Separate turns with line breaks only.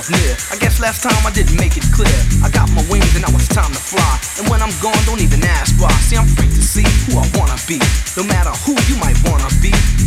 yourself near. I guess last time I didn't make it clear. I got my wings and now it's time to fly. And when I'm gone, don't even ask why. See, I'm free to see who I wanna be. No matter who you might want